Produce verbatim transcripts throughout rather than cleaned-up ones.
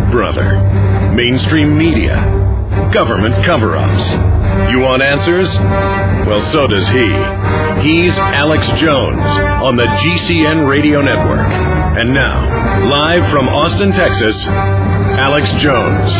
brother. Mainstream media. Government cover-ups. You want answers? Well, so does he. He's Alex Jones on the G C N Radio Network. And now, live from Austin, Texas, Alex Jones.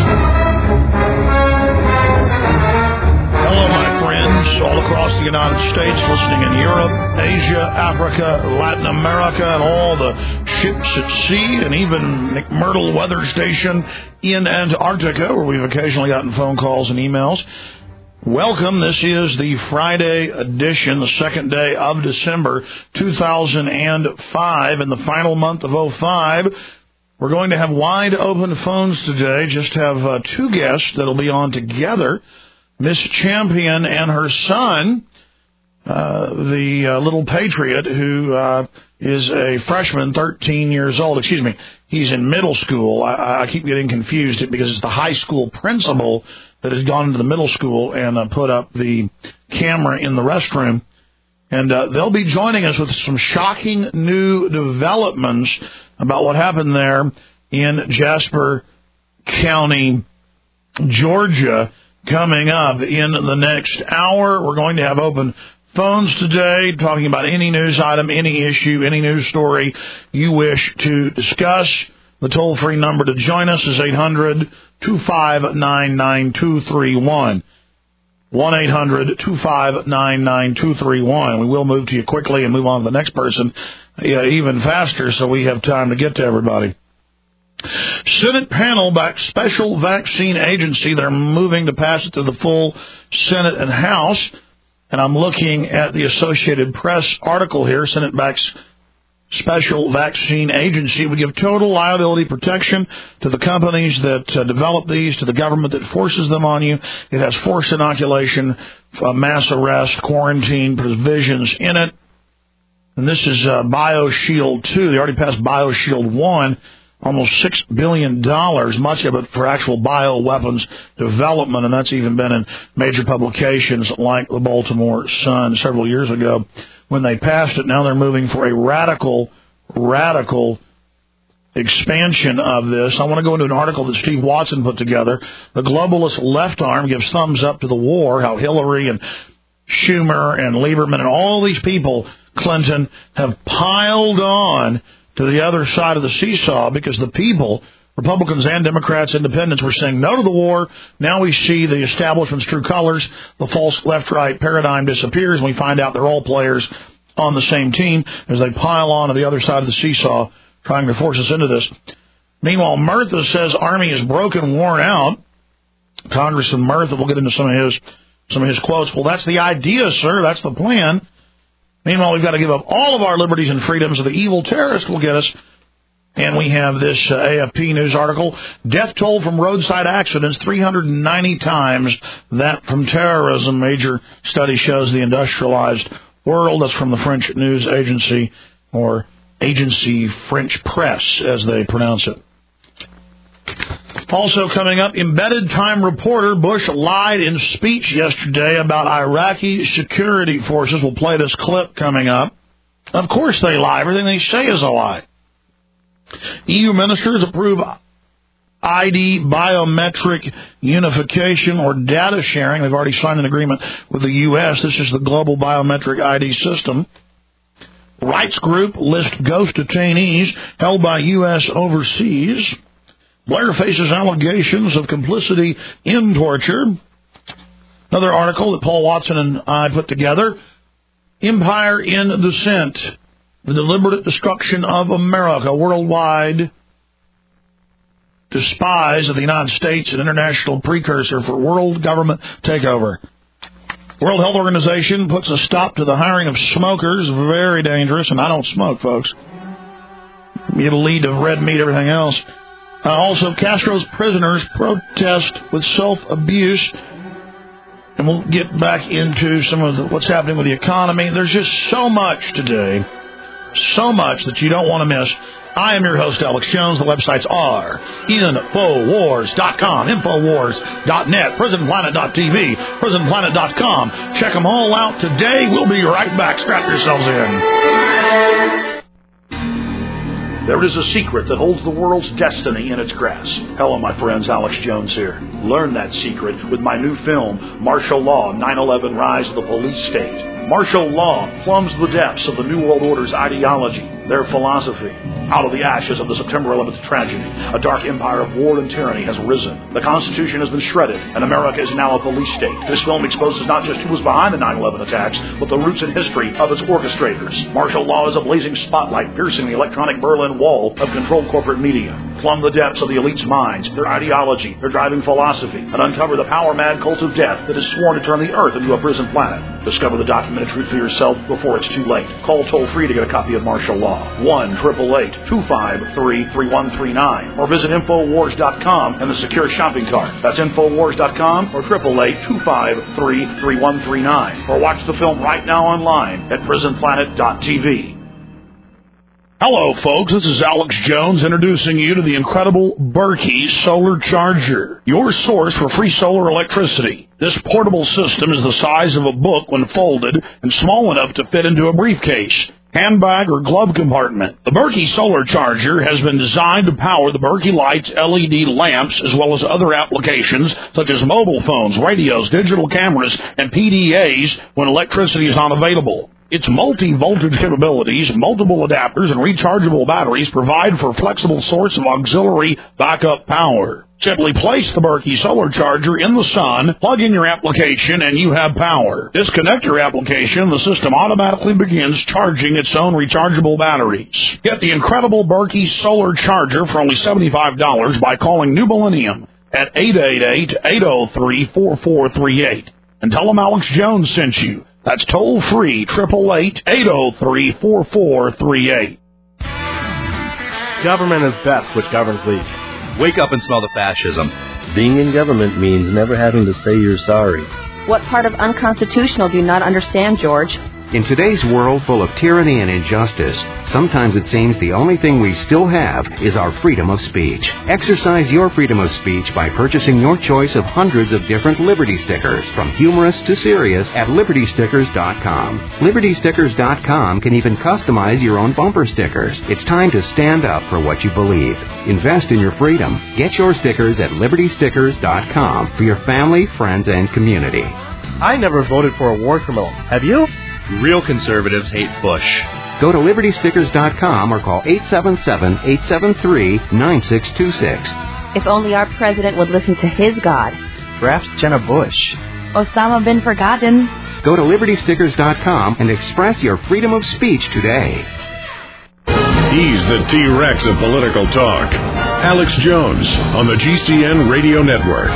Hello, my friends, all across the United States, listening in Europe, Asia, Africa, Latin America, and all the ships at sea, and even McMurdo Weather Station in Antarctica, where we've occasionally gotten phone calls and emails. Welcome. This is the Friday edition, the second day of December two thousand five, in the final month of oh five. We're going to have wide open phones today. Just have uh, two guests that'll be on together. Miss Champion and her son, uh, the uh, little patriot who uh, is a freshman, thirteen years old. Excuse me, he's in middle school. I, I keep getting confused because it's the high school principal that has gone into the middle school and uh, put up the camera in the restroom. And uh, they'll be joining us with some shocking new developments about what happened there in Jasper County, Georgia. Coming up in the next hour, we're going to have open phones today, talking about any news item, any issue, any news story you wish to discuss. The toll-free number to join us is eight hundred, two five nine, nine two three one. one eight hundred, two five nine, nine two three one. We will move to you quickly and move on to the next person uh, even faster so we have time to get to everybody. Senate panel backs special vaccine agency. They're moving to pass it to the full Senate and House. And I'm looking at the Associated Press article here. Senate backs special vaccine agency would give total liability protection to the companies that uh, develop these, to the government that forces them on you. It has forced inoculation, uh, mass arrest, quarantine provisions in it. And this is uh, BioShield two. They already passed BioShield one. Almost six billion dollars, much of it for actual bioweapons development, and that's even been in major publications like the Baltimore Sun several years ago when they passed it. Now they're moving for a radical, radical expansion of this. I want to go into an article that Steve Watson put together. The globalist left arm gives thumbs up to the war, how Hillary and Schumer and Lieberman and all these people, Clinton, have piled on to the other side of the seesaw because the people, Republicans and Democrats, independents, were saying no to the war. Now we see the establishment's true colors. The false left-right paradigm disappears, and we find out they're all players on the same team as they pile on to the other side of the seesaw, trying to force us into this. Meanwhile, Murtha says Army is broken, worn out. Congressman Murtha, we'll get into some of his some of his quotes. Well, that's the idea, sir. That's the plan. Meanwhile, we've got to give up all of our liberties and freedoms, or the evil terrorist will get us. And we have this uh, A F P News article. Death toll from roadside accidents, three hundred ninety times that from terrorism. Major study shows the industrialized world. That's from the French news agency, or Agency French Press, as they pronounce it. Also coming up, embedded time reporter Bush lied in speech yesterday about Iraqi security forces. We'll play this clip coming up. Of course they lie. Everything they say is a lie. E U ministers approve I D biometric unification or data sharing. They've already signed an agreement with the U S. This is the global biometric I D system. Rights group lists ghost detainees held by U S overseas. Blair faces allegations of complicity in torture. Another article that Paul Watson and I put together. Empire in Descent. The deliberate destruction of America. Worldwide despise of the United States, an international precursor for world government takeover. World Health Organization puts a stop to the hiring of smokers. Very dangerous. And I don't smoke, folks. It'll lead to red meat, everything else. Uh, also, Castro's prisoners protest with self-abuse. And we'll get back into some of the, what's happening with the economy. There's just so much today, so much that you don't want to miss. I am your host, Alex Jones. The websites are Infowars dot com, Infowars dot net, Prison Planet dot T V, Prison Planet dot com. Check them all out today. We'll be right back. Strap yourselves in. The There is a secret that holds the world's destiny in its grasp. Hello, my friends. Alex Jones here. Learn that secret with my new film, Martial Law, nine eleven Rise of the Police State. Martial law plumbs the depths of the New World Order's ideology, their philosophy. Out of the ashes of the September eleventh tragedy, a dark empire of war and tyranny has risen. The Constitution has been shredded, and America is now a police state. This film exposes not just who was behind the nine eleven attacks, but the roots and history of its orchestrators. Martial law is a blazing spotlight piercing the electronic Berlin Wall of controlled corporate media. Plumb the depths of the elite's minds, their ideology, their driving philosophy, and uncover the power-mad cult of death that is sworn to turn the Earth into a prison planet. Discover the documented truth for yourself before it's too late. Call toll-free to get a copy of Martial Law. one eight eight eight, two five three, three one three nine. Or visit Infowars dot com and the secure shopping cart. That's Infowars dot com or eight eight eight, two five three, three one three nine. Or watch the film right now online at prison planet dot t v. Hello, folks. This is Alex Jones introducing you to the incredible Berkey Solar Charger, your source for free solar electricity. This portable system is the size of a book when folded and small enough to fit into a briefcase, handbag, or glove compartment. The Berkey Solar Charger has been designed to power the Berkey Lights L E D lamps as well as other applications such as mobile phones, radios, digital cameras, and P D As when electricity is not available. Its multi-voltage capabilities, multiple adapters, and rechargeable batteries provide for a flexible source of auxiliary backup power. Simply place the Berkey Solar Charger in the sun, plug in your application, and you have power. Disconnect your application, the system automatically begins charging its own rechargeable batteries. Get the incredible Berkey Solar Charger for only seventy-five dollars by calling New Millennium at eight eight eight, eight oh three, four four three eight. And tell them Alex Jones sent you. That's toll-free, eight eight eight, eight oh three, four four three eight. Government is best, which governs least. Wake up and smell the fascism. Being in government means never having to say you're sorry. What part of unconstitutional do you not understand, George? In today's world full of tyranny and injustice, sometimes it seems the only thing we still have is our freedom of speech. Exercise your freedom of speech by purchasing your choice of hundreds of different Liberty stickers, from humorous to serious, at Liberty Stickers dot com. Liberty Stickers dot com can even customize your own bumper stickers. It's time to stand up for what you believe. Invest in your freedom. Get your stickers at Liberty Stickers dot com for your family, friends, and community. I never voted for a war criminal. Have you? Real conservatives hate Bush. Go to Liberty Stickers dot com or call eight seven seven, eight seven three, nine six two six. If only our president would listen to his God. Perhaps Jenna Bush. Osama bin Forgotten. Go to Liberty Stickers dot com and express your freedom of speech today. He's the T-Rex of political talk. Alex Jones on the G C N Radio Network.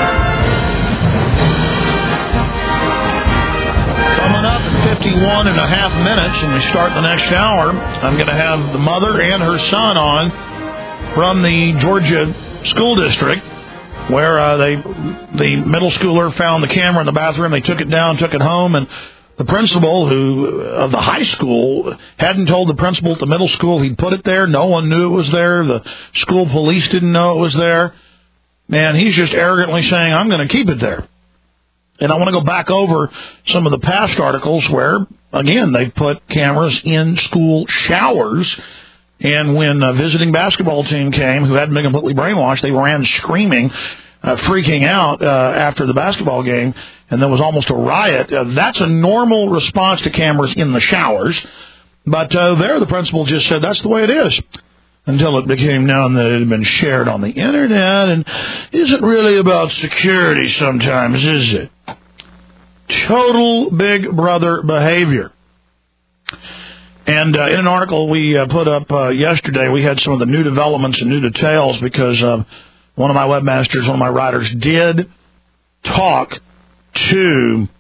Coming up in fifty-one and a half minutes when we start the next hour, I'm going to have the mother and her son on from the Georgia School District, where uh, they the middle schooler found the camera in the bathroom. They took it down, took it home, and the principal who of the high school hadn't told the principal at the middle school he'd put it there. No one knew it was there. The school police didn't know it was there. And he's just arrogantly saying, I'm going to keep it there. And I want to go back over some of the past articles where, again, they've put cameras in school showers. And when a visiting basketball team came who hadn't been completely brainwashed, they ran screaming, uh, freaking out uh, after the basketball game. And there was almost a riot. Uh, that's a normal response to cameras in the showers. But uh, there the principal just said that's the way it is. Until it became known that it had been shared on the Internet and isn't really about security sometimes, is it? Total Big Brother behavior. And uh, in an article we uh, put up uh, yesterday, we had some of the new developments and new details because uh, one of my webmasters, one of my writers, did talk to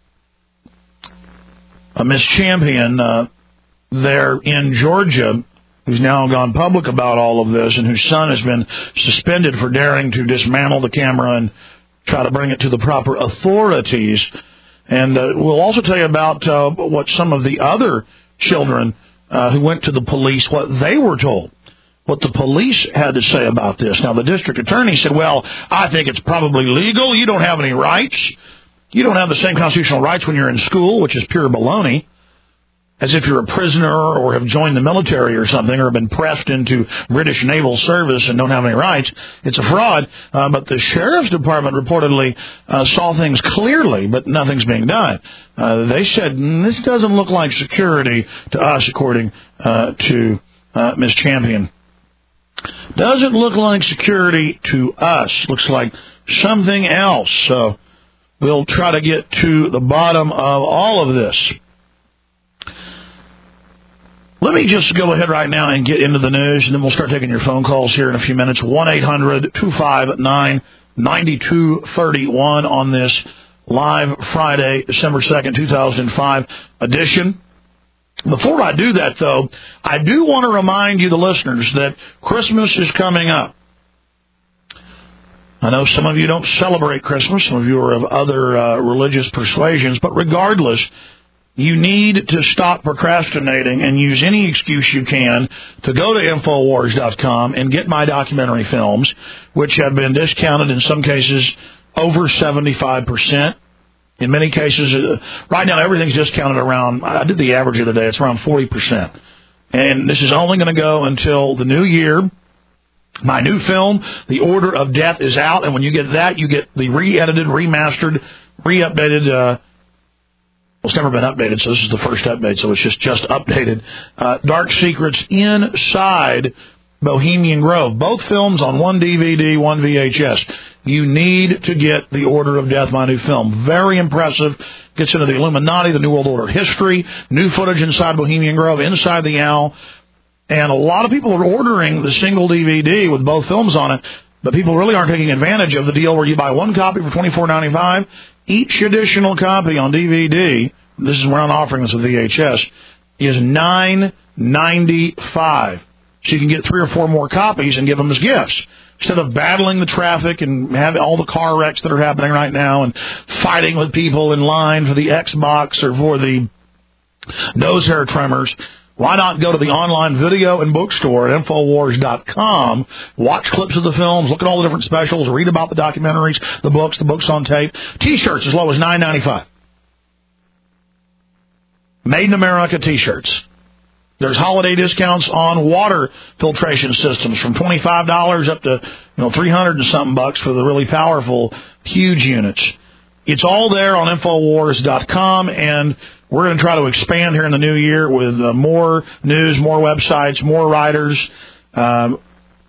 a Miss Champion uh, there in Georgia, who's now gone public about all of this and whose son has been suspended for daring to dismantle the camera and try to bring it to the proper authorities. And uh, we'll also tell you about uh, what some of the other children uh, who went to the police, what they were told, what the police had to say about this. Now, the district attorney said, well, I think it's probably legal. You don't have any rights. You don't have the same constitutional rights when you're in school, which is pure baloney. as if you're a prisoner or have joined the military or something or have been pressed into British naval service and don't have any rights. It's a fraud. Uh, but the sheriff's department reportedly uh, saw things clearly, but nothing's being done. Uh, they said, this doesn't look like security to us, according uh, to uh, Miz Champion. Doesn't look like security to us. Looks like something else. So we'll try to get to the bottom of all of this. Let me just go ahead right now and get into the news, and then we'll start taking your phone calls here in a few minutes. one eight hundred two five nine nine two three one on this live Friday, December second, two thousand five edition. Before I do that, though, I do want to remind you, the listeners, that Christmas is coming up. I know some of you don't celebrate Christmas. Some of you are of other uh, religious persuasions, but regardless, you need to stop procrastinating and use any excuse you can to go to Infowars dot com and get my documentary films, which have been discounted in some cases over seventy-five percent. In many cases, uh, right now everything's discounted around, I did the average the other day, it's around forty percent. And this is only going to go until the new year. My new film, The Order of Death, is out, and when you get that, you get the re-edited, remastered, re-updated, uh, well, it's never been updated, so this is the first update, so it's just, just updated. Uh, Dark Secrets Inside Bohemian Grove. Both films on one D V D, one V H S. You need to get The Order of Death, my new film. Very impressive. Gets into the Illuminati, the New World Order history, new footage inside Bohemian Grove, inside the Owl. And a lot of people are ordering the single D V D with both films on it, but people really aren't taking advantage of the deal where you buy one copy for twenty-four ninety-five. Each additional copy on D V D, this is where I'm offering this with V H S, is nine ninety-five. So you can get three or four more copies and give them as gifts. Instead of battling the traffic and having all the car wrecks that are happening right now and fighting with people in line for the Xbox or for the nose hair trimmers, why not go to the online video and bookstore at Infowars dot com, watch clips of the films, look at all the different specials, read about the documentaries, the books, the books on tape. T-shirts as low as nine ninety-five. Made in America T-shirts. There's holiday discounts on water filtration systems from twenty-five dollars up to, you know, three hundred and something bucks for the really powerful, huge units. It's all there on Infowars dot com, and we're going to try to expand here in the new year with uh, more news, more websites, more writers, um,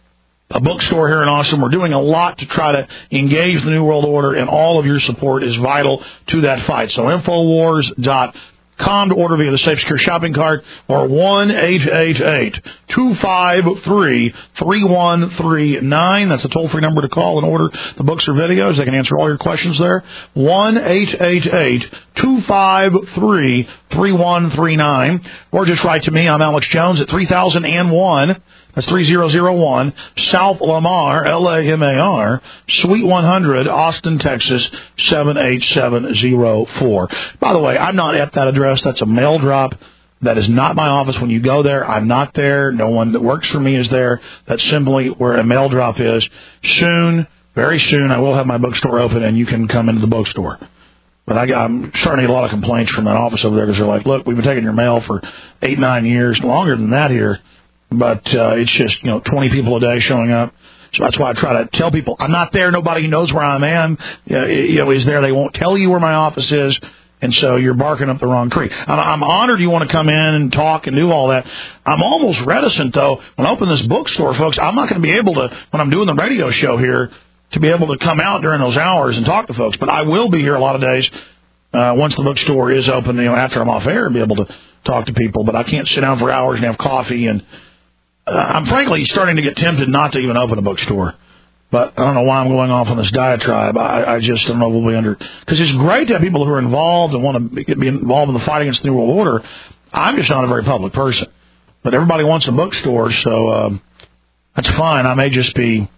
a bookstore here in Austin. We're doing a lot to try to engage the New World Order, and all of your support is vital to that fight. So Infowars dot com to order via the Safe Secure Shopping Cart, or one eight eight eight two five three three one three nine. That's a toll-free number to call and order the books or videos. They can answer all your questions there. one eight eight eight two five three three one three nine. Or just write to me. I'm Alex Jones at three thousand one. That's three thousand one, South Lamar, L A M A R, Suite one hundred, Austin, Texas, seven eight seven zero four. By the way, I'm not at that address. That's a mail drop. That is not my office. When you go there, I'm not there. No one that works for me is there. That's simply where a mail drop is. Soon, very soon, I will have my bookstore open, and you can come into the bookstore. But I, I'm starting to get a lot of complaints from that office over there because they're like, look, we've been taking your mail for eight, nine years, longer than that here. But uh, it's just, you know, twenty people a day showing up. So that's why I try to tell people, I'm not there. Nobody knows where I am, uh, you know, is there. They won't tell you where my office is. And so you're barking up the wrong tree. I'm, I'm honored you want to come in and talk and do all that. I'm almost reticent, though, when I open this bookstore, folks. I'm not going to be able to, when I'm doing the radio show here, to be able to come out during those hours and talk to folks. But I will be here a lot of days uh, once the bookstore is open, you know, after I'm off air, and be able to talk to people. But I can't sit down for hours and have coffee and Uh, I'm frankly starting to get tempted not to even open a bookstore. But I don't know why I'm going off on this diatribe. I, I just don't know what we'll be under. Because it's great to have people who are involved and want to be, be involved in the fight against the New World Order. I'm just not a very public person. But everybody wants a bookstore, so um, that's fine. I may just be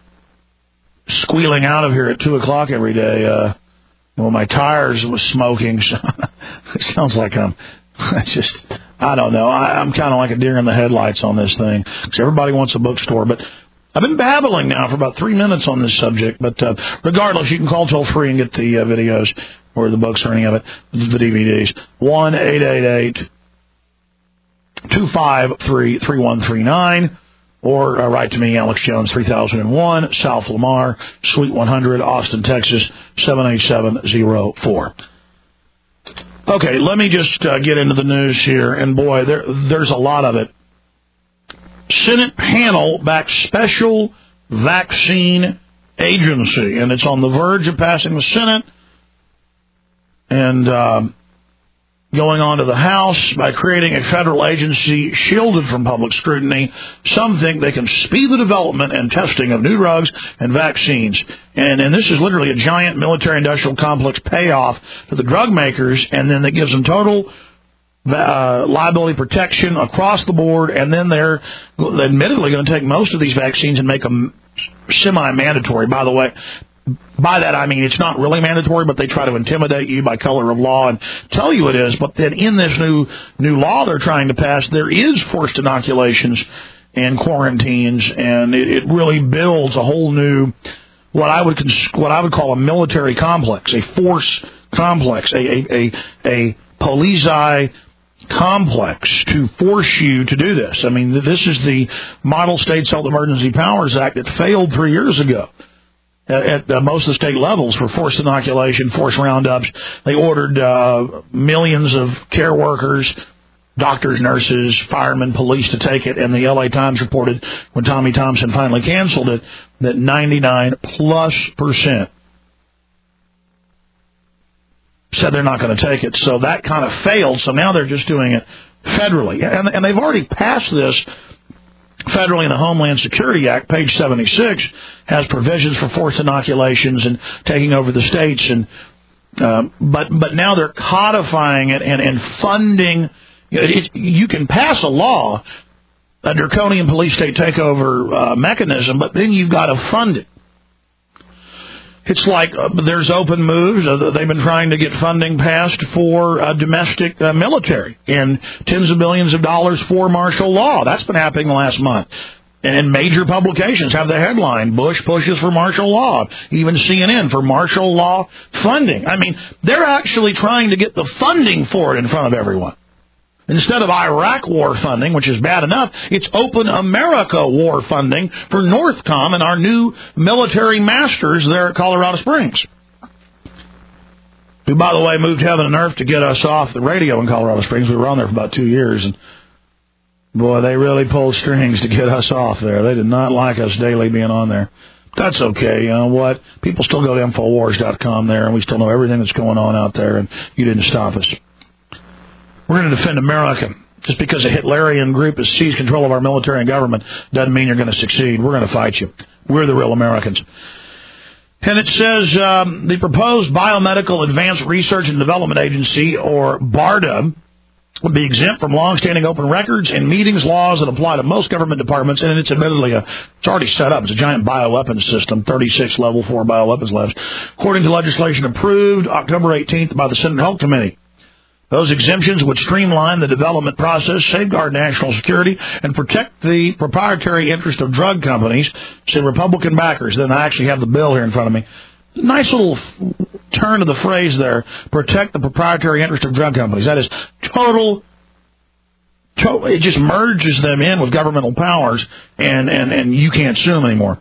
squealing out of here at two o'clock every day. Uh, well, my tires was smoking. So it sounds like I'm it's just... I don't know. I, I'm kind of like a deer in the headlights on this thing because everybody wants a bookstore. But I've been babbling now for about three minutes on this subject. But uh, regardless, you can call toll free and get the uh, videos or the books or any of it, the D V Ds. one eight eight eight two five three, three one three nine. Or uh, write to me, Alex Jones, three thousand one, South Lamar, Suite one hundred, Austin, Texas, seven eight seven zero four. Okay, let me just uh, get into the news here. And, boy, there, there's a lot of it. Senate panel backs special vaccine agency, and it's on the verge of passing the Senate and uh, going on to the House by creating a federal agency shielded from public scrutiny. Some think they can speed the development and testing of new drugs and vaccines. And, and this is literally a giant military-industrial complex payoff to the drug makers, and then that gives them total uh, liability protection across the board, and then they're admittedly going to take most of these vaccines and make them semi-mandatory. By the way, by that I mean it's not really mandatory, but they try to intimidate you by color of law and tell you it is. But then in this new new law they're trying to pass, there is forced inoculations and quarantines, and it, it really builds a whole new what I would cons- what I would call a military complex, a force complex, a a a, a police complex to force you to do this. I mean, this is the Model States Health Emergency Powers Act that failed three years ago at uh, most of the state levels for forced inoculation, forced roundups. They ordered uh, millions of care workers, doctors, nurses, firemen, police to take it, and the L A Times reported when Tommy Thompson finally canceled it that ninety-nine plus percent said they're not going to take it. So that kind of failed, so now they're just doing it federally. And, and they've already passed this federally in the Homeland Security Act. Page seventy-six has provisions for forced inoculations and taking over the states. And uh, but but now they're codifying it and, and funding. You know, it, you can pass a law, a draconian police state takeover uh, mechanism, but then you've got to fund it. It's like uh, there's open moves. Uh, they've been trying to get funding passed for uh, domestic uh, military and tens of billions of dollars for martial law. That's been happening last month. And major publications have the headline, Bush pushes for martial law. Even C N N for martial law funding. I mean, they're actually trying to get the funding for it in front of everyone. Instead of Iraq war funding, which is bad enough, it's Open America war funding for Northcom and our new military masters there at Colorado Springs, who, by the way, moved heaven and earth to get us off the radio in Colorado Springs. We were on there for about two years, and, boy, they really pulled strings to get us off there. They did not like us daily being on there. That's okay. You know what? People still go to Infowars dot com there, and we still know everything that's going on out there, and you didn't stop us. We're going to defend America. Just because a Hitlerian group has seized control of our military and government doesn't mean you're going to succeed. We're going to fight you. We're the real Americans. And it says um, the proposed Biomedical Advanced Research and Development Agency, or BARDA, would be exempt from long-standing open records and meetings laws that apply to most government departments. And it's admittedly a, it's already set up. It's a giant bioweapons system, thirty-six level four bioweapons labs, according to legislation approved October eighteenth by the Senate Health Committee. Those exemptions would streamline the development process, safeguard national security, and protect the proprietary interest of drug companies, say Republican backers. Then I actually have the bill here in front of me. Nice little turn of the phrase there, protect the proprietary interest of drug companies. That is total, to, it just merges them in with governmental powers, and, and, and you can't sue them anymore.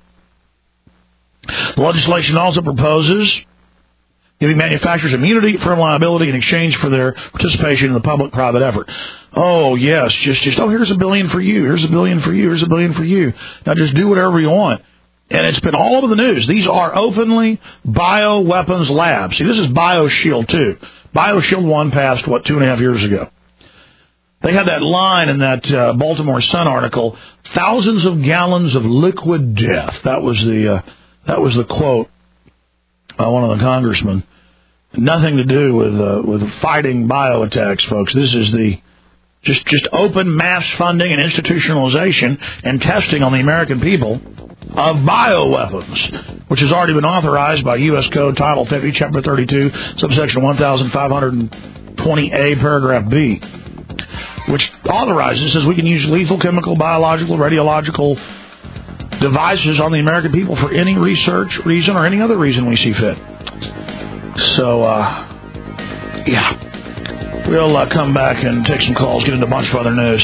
The legislation also proposes giving manufacturers immunity from liability in exchange for their participation in the public-private effort. Oh, yes, just, just, oh, here's a billion for you, here's a billion for you, here's a billion for you. Now just do whatever you want. And it's been all over the news. These are openly bioweapons labs. See, this is BioShield two. BioShield one passed, what, two and a half years ago. They had that line in that uh, Baltimore Sun article, thousands of gallons of liquid death. That was the, uh, that was the quote by one of the congressmen. Nothing to do with uh, with fighting bioattacks, folks. This is the just just open mass funding and institutionalization and testing on the American people of bioweapons, which has already been authorized by U S Code Title fifty, Chapter thirty-two, subsection one thousand five hundred twenty A, paragraph B, which authorizes, says we can use lethal, chemical, biological, radiological devices on the American people for any research reason or any other reason we see fit. So, uh, yeah. We'll uh, come back and take some calls, get into a bunch of other news.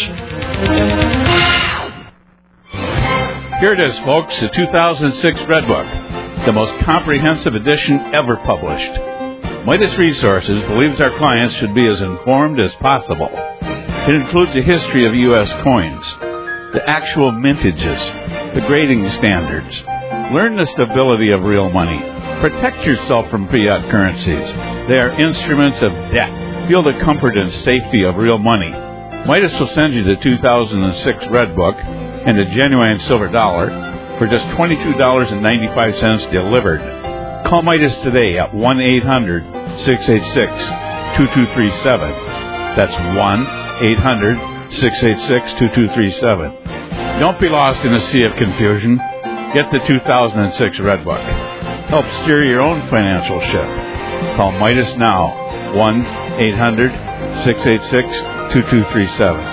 Here it is, folks, the two thousand six Red Book, the most comprehensive edition ever published. Midas Resources believes our clients should be as informed as possible. It includes a history of U S coins, the actual mintages, the grading standards. Learn the stability of real money. Protect yourself from fiat currencies. They are instruments of debt. Feel the comfort and safety of real money. Midas will send you the two thousand six Red Book and a genuine silver dollar for just twenty-two dollars and ninety-five cents delivered. Call Midas today at one eight hundred six eight six two two three seven. That's one eight hundred six eight six two two three seven. Don't be lost in a sea of confusion. Get the two thousand six Red Book. Help steer your own financial ship. Call Midas now, one eight hundred six eight six two two three seven.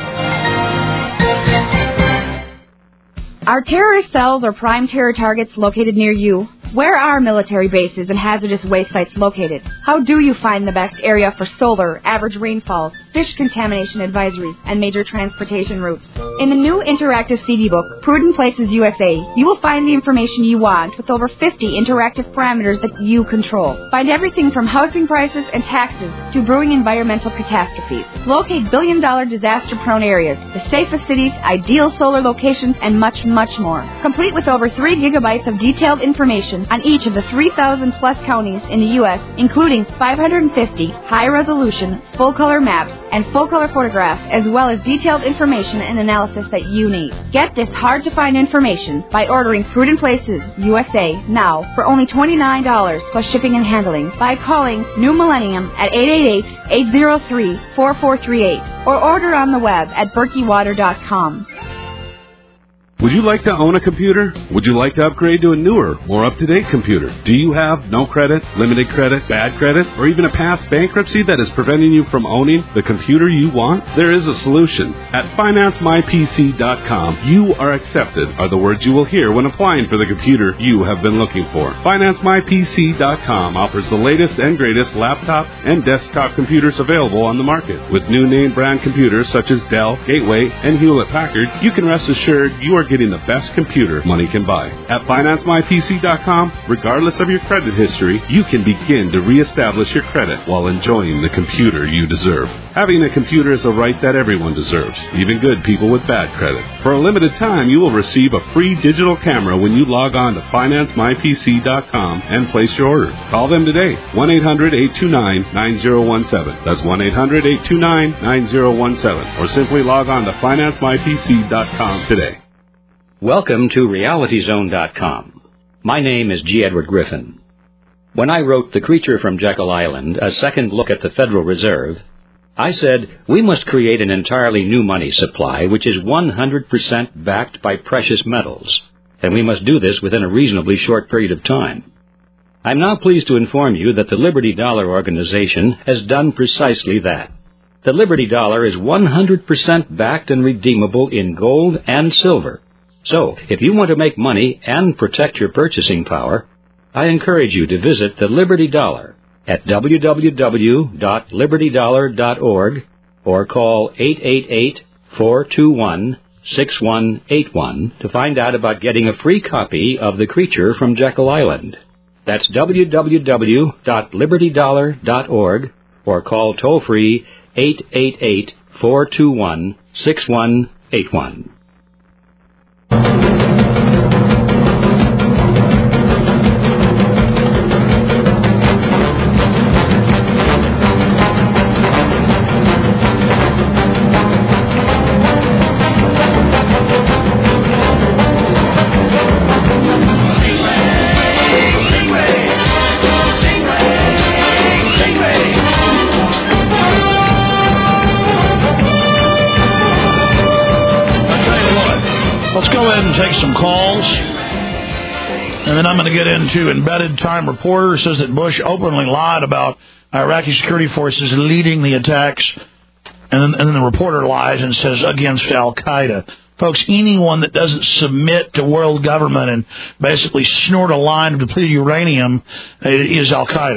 Are terrorist cells or prime terror targets located near you? Where are military bases and hazardous waste sites located? How do you find the best area for solar, average rainfall, fish contamination advisories, and major transportation routes? In the new interactive C D book, Prudent Places U S A, you will find the information you want with over fifty interactive parameters that you control. Find everything from housing prices and taxes to brewing environmental catastrophes. Locate billion-dollar disaster-prone areas, the safest cities, ideal solar locations, and much, much more. Complete with over three gigabytes of detailed information on each of the three thousand plus counties in the U S, including five hundred fifty high-resolution, full-color maps and full-color photographs, as well as detailed information and analysis that you need. Get this hard-to-find information by ordering Prudent Places U S A now for only twenty-nine dollars plus shipping and handling by calling New Millennium at eight eight eight, eight zero three, four four three eight or order on the web at berkey water dot com. Would you like to own a computer? Would you like to upgrade to a newer, more up-to-date computer? Do you have no credit, limited credit, bad credit, or even a past bankruptcy that is preventing you from owning the computer you want? There is a solution. At finance my p c dot com, you are accepted are the words you will hear when applying for the computer you have been looking for. finance my p c dot com offers the latest and greatest laptop and desktop computers available on the market. With new name brand computers such as Dell, Gateway, and Hewlett-Packard, you can rest assured you are getting the best computer money can buy. At finance my p c dot com, regardless of your credit history, you can begin to reestablish your credit while enjoying the computer you deserve. Having a computer is a right that everyone deserves, even good people with bad credit. For a limited time, you will receive a free digital camera when you log on to finance my p c dot com and place your order. Call them today, one eight hundred eight two nine nine zero one seven. That's one eight hundred eight two nine nine zero one seven. Or simply log on to finance my p c dot com today. Welcome to reality zone dot com. My name is G. Edward Griffin. When I wrote The Creature from Jekyll Island, a second look at the Federal Reserve, I said we must create an entirely new money supply which is one hundred percent backed by precious metals, and we must do this within a reasonably short period of time. I'm now pleased to inform you that the Liberty Dollar Organization has done precisely that. The Liberty Dollar is one hundred percent backed and redeemable in gold and silver. So, if you want to make money and protect your purchasing power, I encourage you to visit the Liberty Dollar at w w w dot liberty dollar dot org or call eight eight eight, four two one, six one eight one to find out about getting a free copy of The Creature from Jekyll Island. That's w w w dot liberty dollar dot org or call toll-free eight eight eight, four two one, six one eight one. Take some calls, and then I'm going to get into embedded Time Reporter says that Bush openly lied about Iraqi security forces leading the attacks, and then, and then the reporter lies and says against Al-Qaeda. Folks, anyone that doesn't submit to world government and basically snort a line of depleted uranium is Al-Qaeda.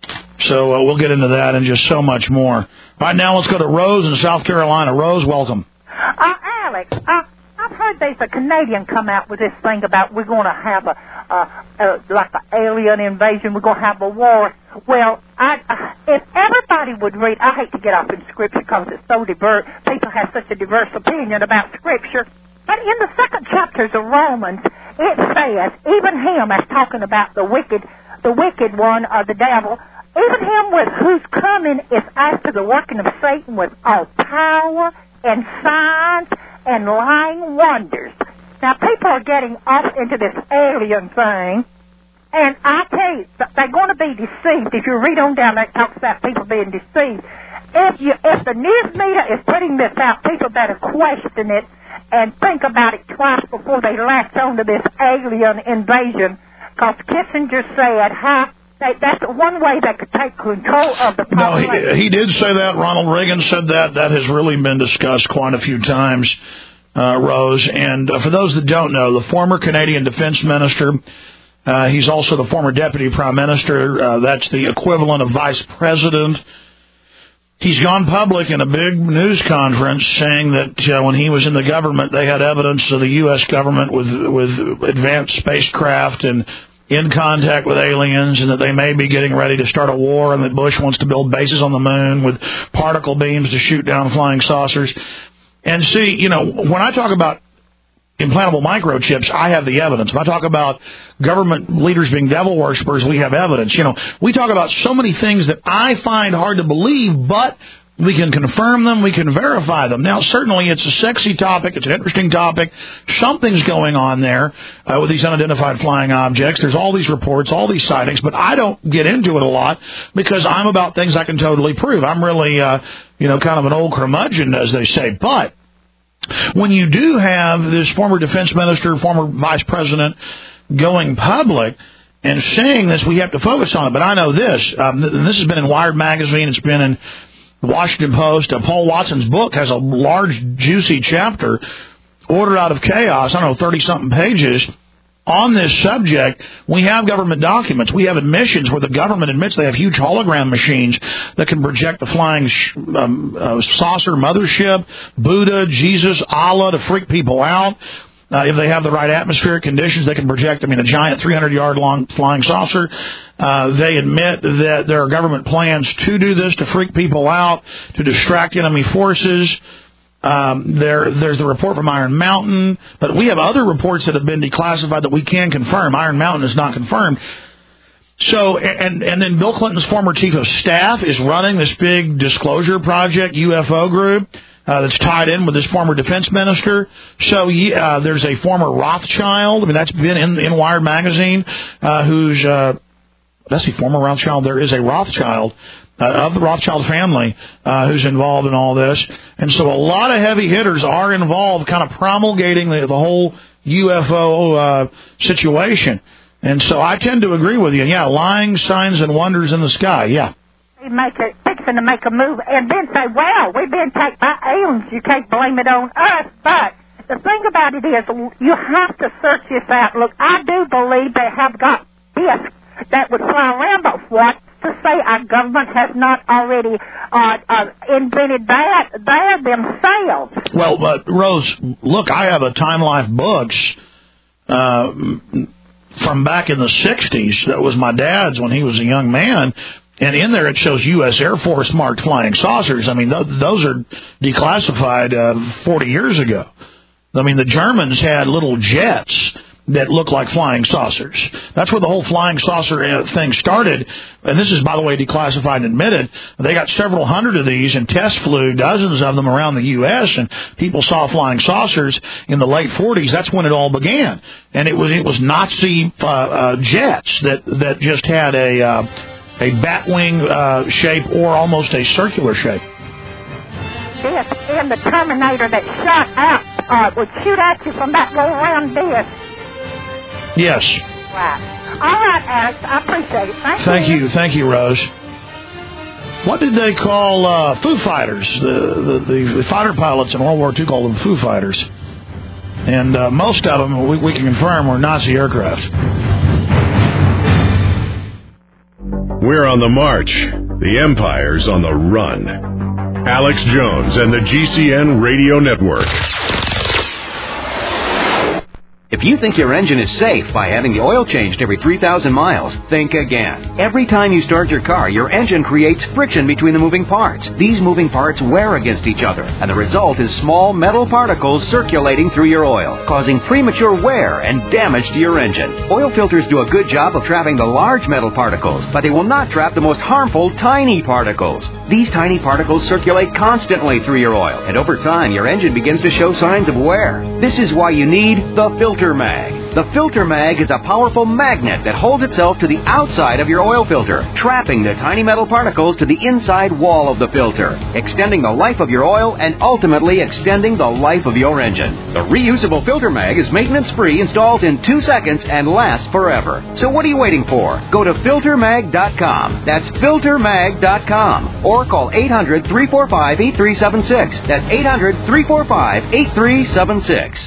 So uh, we'll get into that and just so much more. Right now, let's go to Rose in South Carolina. Rose, welcome. Uh, Alex, uh, I've heard there's a Canadian come out with this thing about we're going to have a, a, a like an alien invasion. We're going to have a war. Well, I, uh, if everybody would read, I hate to get off in Scripture because it's so diverse. People have such a diverse opinion about Scripture. But in the second chapters of Romans, it says, even him, that's talking about the wicked, the wicked one, or the devil, even him with whose coming is after the working of Satan with all power and signs and lying wonders. Now, people are getting off into this alien thing, and I tell you, they're going to be deceived. If you read on down there, it talks about people being deceived. If you, if the news media is putting this out, people better question it and think about it twice before they latch on to this alien invasion, because Kissinger said, how that's one way that could take control of the population. No, he, he did say that. Ronald Reagan said that. That has really been discussed quite a few times, uh, Rose. And uh, for those that don't know, the former Canadian Defense Minister, uh, he's also the former Deputy Prime Minister. Uh, that's the equivalent of Vice President. He's gone public in a big news conference saying that uh, when he was in the government, they had evidence of the U S government with with advanced spacecraft and in contact with aliens, and that they may be getting ready to start a war, and that Bush wants to build bases on the moon with particle beams to shoot down flying saucers. And see, you know, when I talk about implantable microchips, I have the evidence. When I talk about government leaders being devil worshippers, we have evidence. You know, we talk about so many things that I find hard to believe, but we can confirm them, we can verify them. Now, certainly it's a sexy topic, it's an interesting topic. Something's going on there uh, with these unidentified flying objects. There's all these reports, all these sightings, but I don't get into it a lot because I'm about things I can totally prove. I'm really, uh, you know, kind of an old curmudgeon, as they say. But when you do have this former defense minister, former vice president going public and saying this, we have to focus on it. But I know this, um, and this has been in Wired Magazine, it's been in the Washington Post. Uh, Paul Watson's book has a large, juicy chapter, Order Out of Chaos, I don't know, thirty-something pages, on this subject. We have government documents. We have admissions where the government admits they have huge hologram machines that can project the flying sh- um, uh, saucer mothership, Buddha, Jesus, Allah, to freak people out. Uh, if they have the right atmospheric conditions, they can project, I mean, a giant three hundred yard long flying saucer. Uh, they admit that there are government plans to do this, to freak people out, to distract enemy forces. Um, there, there's the report from Iron Mountain, but we have other reports that have been declassified that we can confirm. Iron Mountain is not confirmed. So, and, and then Bill Clinton's former chief of staff is running this big disclosure project, U F O group. Uh, that's tied in with this former defense minister. So uh, there's a former Rothschild. I mean, that's been in, in Wired Magazine, uh, who's, uh, let's see, former Rothschild. There is a Rothschild uh, of the Rothschild family uh, who's involved in all this. And so a lot of heavy hitters are involved kind of promulgating the, the whole U F O uh, situation. And so I tend to agree with you. Yeah, lying signs and wonders in the sky, yeah. Make it, fixing to make a move, and then say, well, we've been taken by aliens. You can't blame it on us. But the thing about it is, you have to search this out. Look, I do believe they have got discs that would fly around, but what to say our government has not already uh, uh, invented that there themselves? Well, uh, Rose, look, I have a Time Life books uh, from back in the sixties. That was my dad's when he was a young man. And in there it shows U S Air Force marked flying saucers. I mean, th- those are declassified uh, forty years ago. I mean, the Germans had little jets that look like flying saucers. That's where the whole flying saucer uh, thing started. And this is, by the way, declassified and admitted. They got several hundred of these and test flew dozens of them around the U S and people saw flying saucers in the late forties. That's when it all began. And it was it was Nazi uh, uh, jets that, that just had a... Uh, a batwing uh, shape or almost a circular shape. Yes, and the Terminator that shot out uh, would shoot at you from that little round disc. Yes. Right. All right, Alex, I appreciate it. Thank, thank you. you. Thank you, Rose. What did they call uh, Foo Fighters? The, the, the fighter pilots in World War Two called them Foo Fighters. And uh, most of them, we, we can confirm, were Nazi aircraft. We're on the march. The Empire's on the run. Alex Jones and the G C N Radio Network. If you think your engine is safe by having the oil changed every three thousand miles, think again. Every time you start your car, your engine creates friction between the moving parts. These moving parts wear against each other, and the result is small metal particles circulating through your oil, causing premature wear and damage to your engine. Oil filters do a good job of trapping the large metal particles, but they will not trap the most harmful tiny particles. These tiny particles circulate constantly through your oil, and over time, your engine begins to show signs of wear. This is why you need the filter Mag. The Filter Mag is a powerful magnet that holds itself to the outside of your oil filter, trapping the tiny metal particles to the inside wall of the filter, extending the life of your oil and ultimately extending the life of your engine. The reusable Filter Mag is maintenance-free, installs in two seconds, and lasts forever. So what are you waiting for? Go to filter mag dot com. That's filter mag dot com. Or call eight hundred, three four five, eight three seven six. That's eight hundred, three four five, eight three seven six.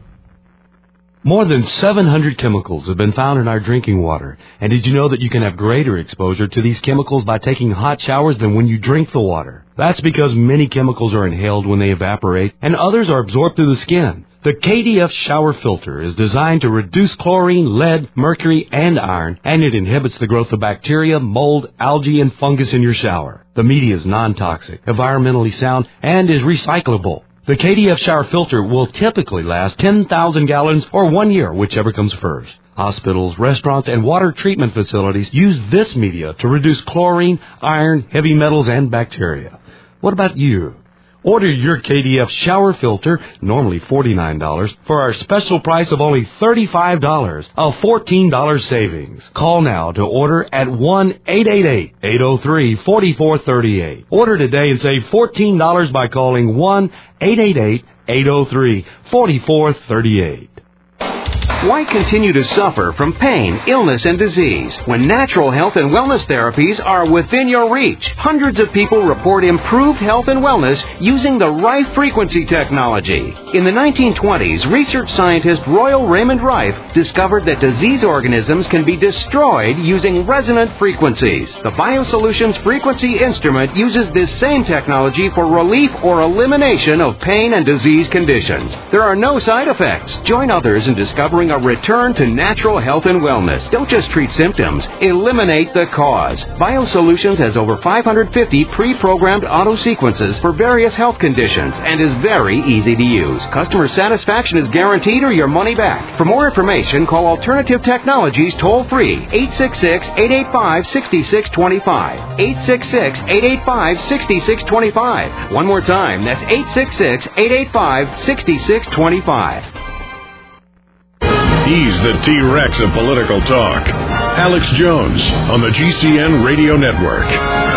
More than seven hundred chemicals have been found in our drinking water. And did you know that you can have greater exposure to these chemicals by taking hot showers than when you drink the water? That's because many chemicals are inhaled when they evaporate, and others are absorbed through the skin. The K D F shower filter is designed to reduce chlorine, lead, mercury, and iron, and it inhibits the growth of bacteria, mold, algae, and fungus in your shower. The media is non-toxic, environmentally sound, and is recyclable. The K D F shower filter will typically last ten thousand gallons or one year, whichever comes first. Hospitals, restaurants, and water treatment facilities use this media to reduce chlorine, iron, heavy metals, and bacteria. What about you? Order your K D F shower filter, normally forty-nine dollars, for our special price of only thirty-five dollars, a fourteen dollars savings. Call now to order at one eight eight eight, eight oh three, four four three eight. Order today and save fourteen dollars by calling one eight eight eight, eight oh three, four four three eight. Why continue to suffer from pain, illness, and disease when natural health and wellness therapies are within your reach? Hundreds of people report improved health and wellness using the Rife frequency technology. In the nineteen twenties, research scientist Royal Raymond Rife discovered that disease organisms can be destroyed using resonant frequencies. The BioSolutions frequency instrument uses this same technology for relief or elimination of pain and disease conditions. There are no side effects. Join others in discovering a return to natural health and wellness. Don't just treat symptoms. Eliminate the cause. BioSolutions has over five hundred fifty pre-programmed auto sequences for various health conditions and is very easy to use. Customer satisfaction is guaranteed or your money back. For more information, call Alternative Technologies toll-free, eight six six, eight eight five, six six two five, eight six six, eight eight five, six six two five. One more time, that's eight six six, eight eight five, six six two five. He's the T-Rex of political talk. Alex Jones on the G C N Radio Network.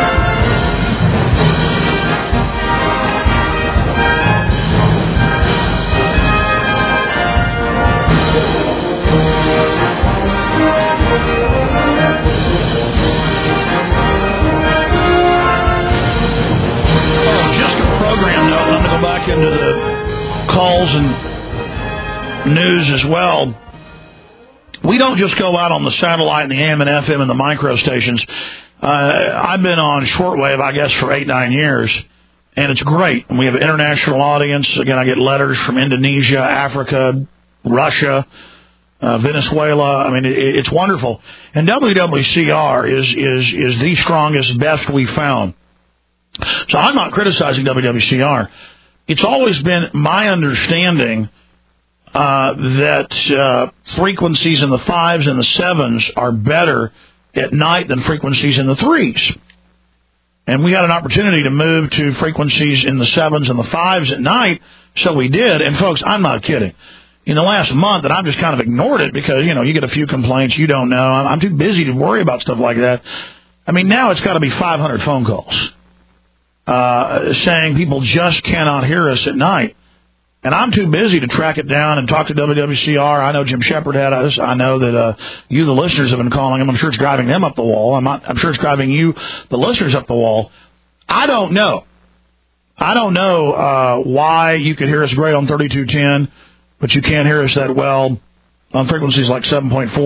Oh, just a program note. I'm going to go back into the calls and news as well. We don't just go out on the satellite and the A M and F M and the micro stations. Uh, I've been on shortwave, I guess, for eight, nine years, and it's great. And we have an international audience. Again, I get letters from Indonesia, Africa, Russia, uh, Venezuela. I mean, it, it's wonderful. And W W C R is, is, is the strongest, best we found. So I'm not criticizing W W C R. It's always been my understanding Uh, that uh, frequencies in the fives and the sevens are better at night than frequencies in the threes. And we had an opportunity to move to frequencies in the sevens and the fives at night, so we did. And, folks, I'm not kidding. In the last month, and I've just kind of ignored it because, you know, you get a few complaints, you don't know. I'm, I'm too busy to worry about stuff like that. I mean, now it's got to be five hundred phone calls uh, saying people just cannot hear us at night. And I'm too busy to track it down and talk to W W C R. I know Jim Shepard had us. I know that uh, you, the listeners, have been calling him. I'm sure it's driving them up the wall. I'm, not, I'm sure it's driving you, the listeners, up the wall. I don't know. I don't know uh, why you could hear us great on thirty-two ten, but you can't hear us that well on frequencies like seven point four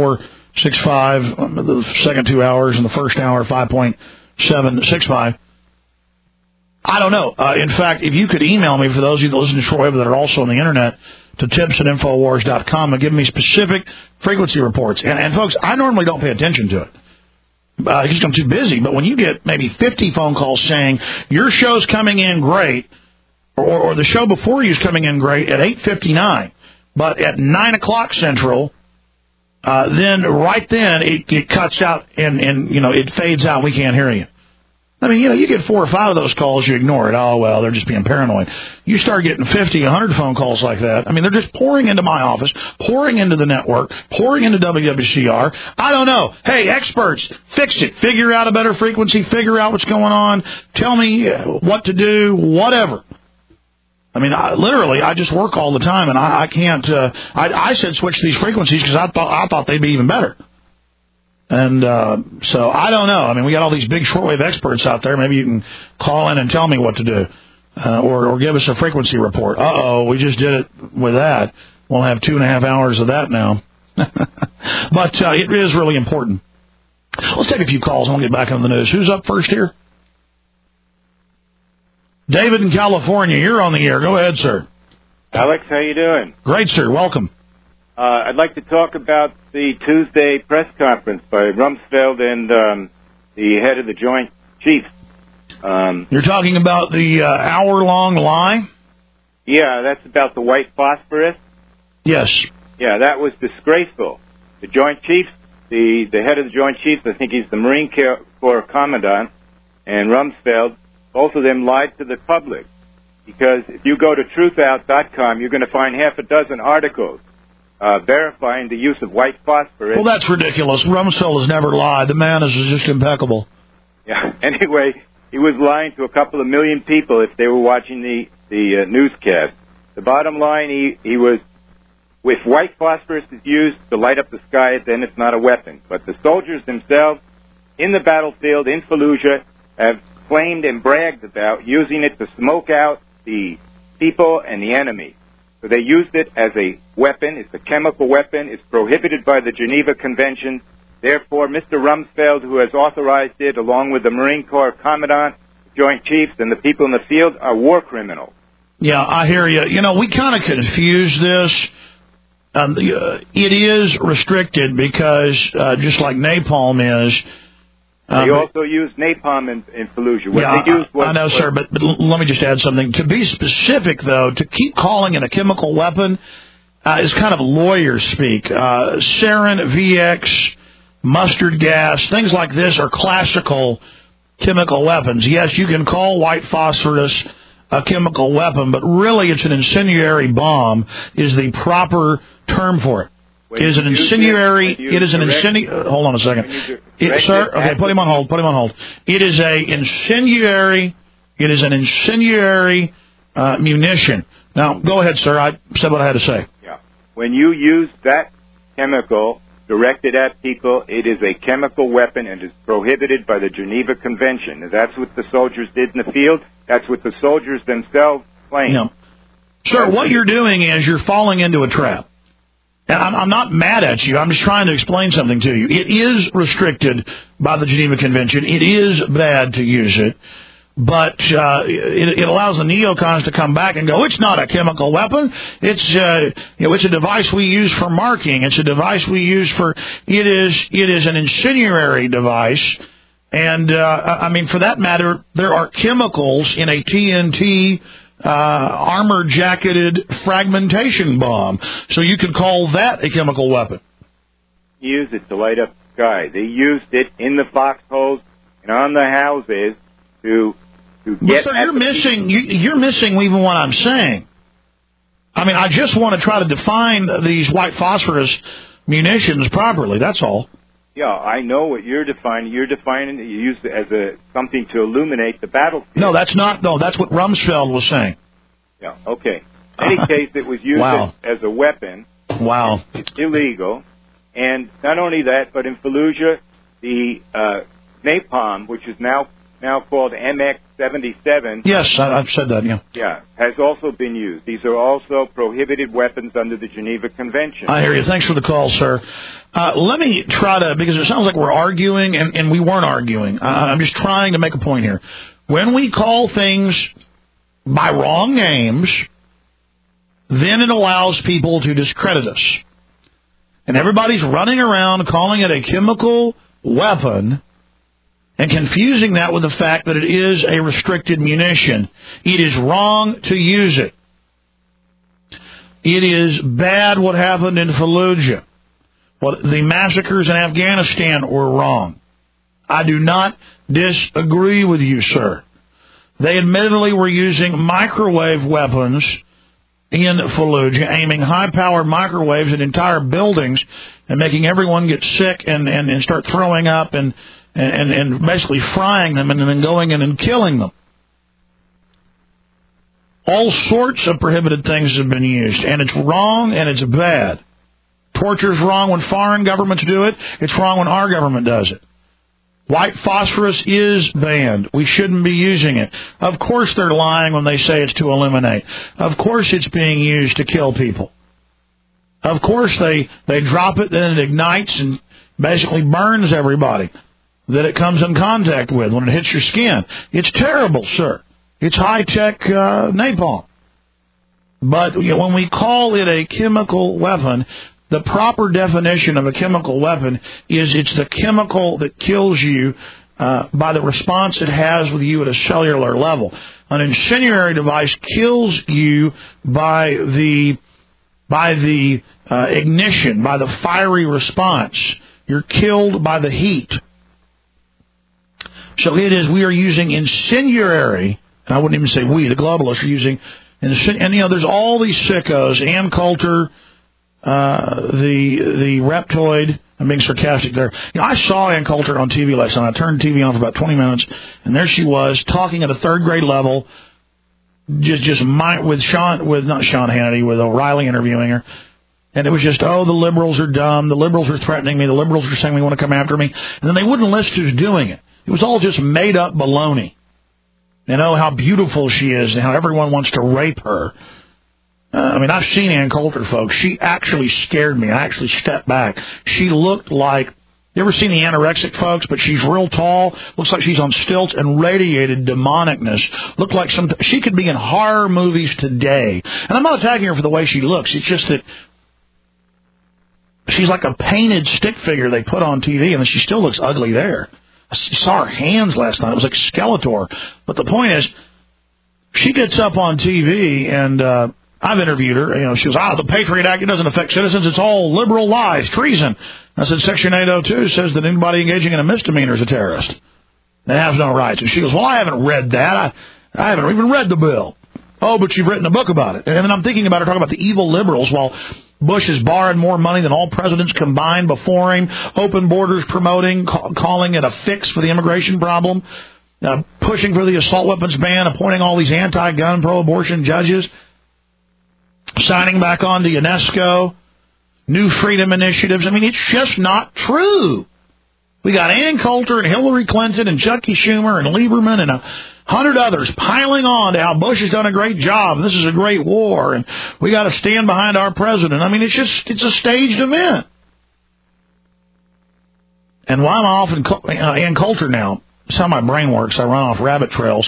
six five, the second two hours, and the first hour, five point seven six five. I don't know. Uh, in fact, if you could email me, for those of you that listen to shortwave that are also on the Internet, to tips at infowars dot com and give me specific frequency reports. And, and folks, I normally don't pay attention to it. Uh, because I'm too busy. But when you get maybe fifty phone calls saying, your show's coming in great, or, or the show before you is coming in great at eight fifty-nine, but at nine o'clock Central, uh, then right then it, it cuts out and, and, you know, it fades out. We can't hear you. I mean, you know, you get four or five of those calls, you ignore it. Oh, well, they're just being paranoid. You start getting fifty, one hundred phone calls like that. I mean, they're just pouring into my office, pouring into the network, pouring into W W C R. I don't know. Hey, experts, fix it. Figure out a better frequency. Figure out what's going on. Tell me what to do, whatever. I mean, I, literally, I just work all the time, and I, I can't. Uh, I, I said switch these frequencies because I thought I thought they'd be even better. And uh, so I don't know. I mean, we got all these big shortwave experts out there. Maybe you can call in and tell me what to do, uh, or, or give us a frequency report. Uh-oh, we just did it with that. We'll have two and a half hours of that now. But uh, it is really important. Let's take a few calls and we'll get back on the news. Who's up first here? David in California, you're on the air. Go ahead, sir. Alex, how you doing? Great, sir. Welcome. Uh, I'd like to talk about the Tuesday press conference by Rumsfeld and um, the head of the Joint Chiefs. Um, You're talking about the uh, hour-long lie? Yeah, that's about the white phosphorus. Yes. Yeah, that was disgraceful. The Joint Chiefs, the, the head of the Joint Chiefs, I think he's the Marine Corps Commandant, and Rumsfeld, both of them lied to the public. Because if you go to truth out dot com, you're going to find half a dozen articles Uh, verifying the use of white phosphorus. Well, that's ridiculous. Rumsfeld has never lied. The man is just impeccable. Yeah. Anyway, he was lying to a couple of million people if they were watching the the uh, newscast. The bottom line, he he was, if white phosphorus is used to light up the sky, then it's not a weapon. But the soldiers themselves, in the battlefield in Fallujah, have claimed and bragged about using it to smoke out the people and the enemy. So they used it as a weapon. It's a chemical weapon. It's prohibited by the Geneva Convention. Therefore, Mister Rumsfeld, who has authorized it, along with the Marine Corps Commandant, Joint Chiefs, and the people in the field, are war criminals. Yeah, I hear you. You know, we kind of confuse this. Um, uh, it is restricted because, uh, just like napalm is, They um, also used napalm in, in Fallujah. What yeah, they used was, I know, was, sir, but, but let me just add something. To be specific, though, to keep calling it a chemical weapon uh, is kind of lawyer speak. Uh, sarin, V X, mustard gas, things like this are classical chemical weapons. Yes, you can call white phosphorus a chemical weapon, but really it's an incendiary bomb is the proper term for it. It is an incendiary. It, it is an incendiary. Hold on a second, it, sir. Okay, put him on hold. Put him on hold. It is a incendiary. It is an incendiary uh, munition. Now, go ahead, sir. I said what I had to say. Yeah. When you use that chemical directed at people, it is a chemical weapon and is prohibited by the Geneva Convention. And that's what the soldiers did in the field. That's what the soldiers themselves claim. Yeah. Sir, what you're doing is you're falling into a trap. And I'm, I'm not mad at you. I'm just trying to explain something to you. It is restricted by the Geneva Convention. It is bad to use it. But uh, it, it allows the neocons to come back and go, it's not a chemical weapon. It's uh, you know, it's a device we use for marking. It's a device we use for, it is, it is an incendiary device. And, uh, I mean, for that matter, there are chemicals in a T N T Uh, armor-jacketed fragmentation bomb. So you could call that a chemical weapon. Use it to light up the sky. They used it in the foxholes and on the houses to to get. But sir, you're missing. You, you're missing even what I'm saying. I mean, I just want to try to define these white phosphorus munitions properly. That's all. Yeah, I know what you're defining. You're defining it. You use it as a something to illuminate the battlefield. No, that's not. No, that's what Rumsfeld was saying. Yeah. Okay. In any case, it was used wow. as, as a weapon. Wow. It's, it's illegal, and not only that, but in Fallujah, the uh, napalm, which is now now called M X seventy-seven. Yes, I, I've said that, yeah. Yeah, has also been used. These are also prohibited weapons under the Geneva Convention. I hear you. Thanks for the call, sir. Uh, let me try to, because it sounds like we're arguing, and, and we weren't arguing. Uh, I'm just trying to make a point here. When we call things by wrong names, then it allows people to discredit us. And everybody's running around calling it a chemical weapon and confusing that with the fact that it is a restricted munition. It is wrong to use it. It is bad what happened in Fallujah. What the massacres in Afghanistan were wrong. I do not disagree with you, sir. They admittedly were using microwave weapons in Fallujah, aiming high-powered microwaves at entire buildings and making everyone get sick and, and, and start throwing up and, and, and basically frying them and then going in and killing them. All sorts of prohibited things have been used, and it's wrong and it's bad. Torture is wrong when foreign governments do it. It's wrong when our government does it. White phosphorus is banned. We shouldn't be using it. Of course they're lying when they say it's to eliminate. Of course it's being used to kill people. Of course they, they drop it, then it ignites and basically burns everybody that it comes in contact with when it hits your skin. It's terrible, sir. It's high-tech uh, napalm. But you know, when we call it a chemical weapon, the proper definition of a chemical weapon is it's the chemical that kills you uh, by the response it has with you at a cellular level. An incendiary device kills you by the by the uh, ignition, by the fiery response. You're killed by the heat. So it is, we are using incendiary, and I wouldn't even say we, the globalists are using, and you know, there's all these sickos, Ann Coulter, Uh, the the Reptoid. I'm being sarcastic there. You know, I saw Ann Coulter on T V last night. I turned the T V on for about twenty minutes, and there she was talking at a third grade level, just just my, with Sean, with not Sean Hannity, with O'Reilly interviewing her, and it was just, oh, the liberals are dumb. The liberals are threatening me. The liberals are saying they want to come after me, and then they wouldn't list who's doing it. It was all just made up baloney. You know how beautiful she is and how everyone wants to rape her. Uh, I mean, I've seen Ann Coulter, folks. She actually scared me. I actually stepped back. She looked like, you ever seen the anorexic folks? But she's real tall, looks like she's on stilts, and radiated demonicness. Looked like some, she could be in horror movies today. And I'm not attacking her for the way she looks. It's just that she's like a painted stick figure they put on T V, and she still looks ugly there. I saw her hands last night. It was like Skeletor. But the point is, she gets up on T V, and uh, I've interviewed her. You know, she goes, ah, the Patriot Act, it doesn't affect citizens. It's all liberal lies, treason. I said, Section eight oh two says that anybody engaging in a misdemeanor is a terrorist. They have no rights. And she goes, well, I haven't read that. I, I haven't even read the bill. Oh, but you've written a book about it. And then I'm thinking about her talking about the evil liberals while Bush has borrowed more money than all presidents combined before him, open borders promoting, ca- calling it a fix for the immigration problem, uh, pushing for the assault weapons ban, appointing all these anti-gun, pro-abortion judges, signing back on to UNESCO, new freedom initiatives. I mean, it's just not true. We got Ann Coulter and Hillary Clinton and Chucky Schumer and Lieberman and a hundred others piling on to how Bush has done a great job. And this is a great war, and we got to stand behind our president. I mean, it's just it's a staged event. And while I'm off in uh, Ann Coulter now, that's how my brain works. I run off rabbit trails.